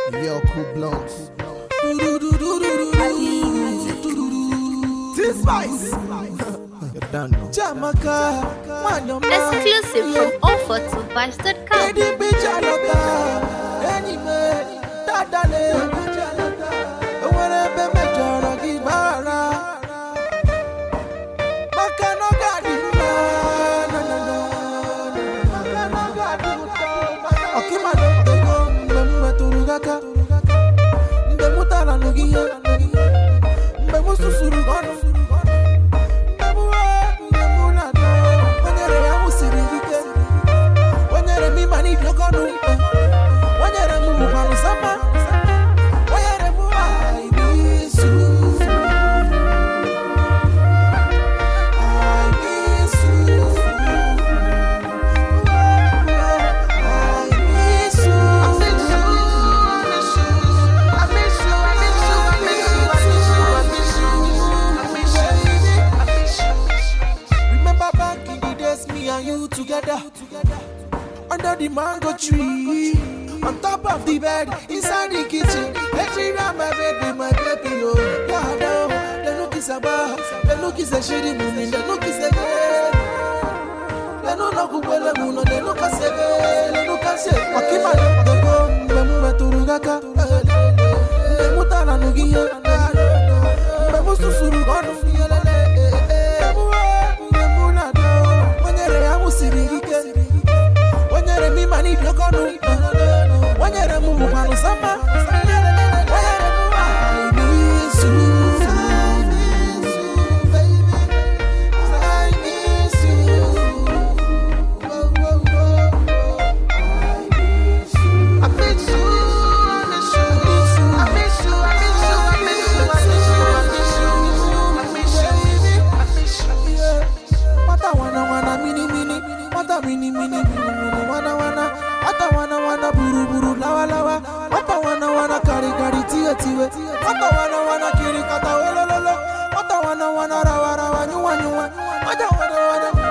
Yo, cool blunts. This spice. You're done now. Jamaica. Exclusive from offer2vibes.com. Together under the mango tree, on top of the bed, inside the kitchen. Let me round my baby, oh. Yeah, no, the look is a bar, the look is a shitty moon, the look is a girl. The no look well, the look is a girl, the look is a girl. Akima, the go, the move to Rugaka, the Mutana Nugia, the Musurugan. Tiwe, wana kiri kata welololo, wana rawa nyuwa, wana